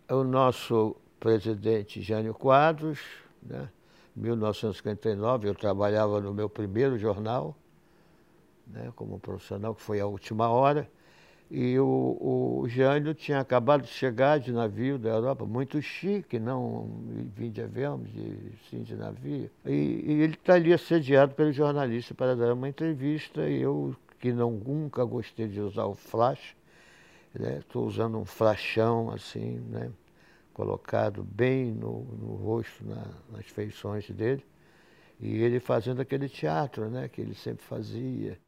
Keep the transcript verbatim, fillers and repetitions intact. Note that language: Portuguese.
o nosso presidente Jânio Quadros, né? Em mil novecentos e cinquenta e nove, eu trabalhava no meu primeiro jornal, né, como profissional, que foi A Última Hora, e o, o Jânio tinha acabado de chegar de navio da Europa, muito chique, não vim de avião, de, sim de navio. E, e ele está ali assediado pelo jornalista para dar uma entrevista, e eu, que não, nunca gostei de usar o flash, estou né, usando um flashão assim, né, colocado bem no, no rosto, na, nas feições dele, e ele fazendo aquele teatro, né, que ele sempre fazia.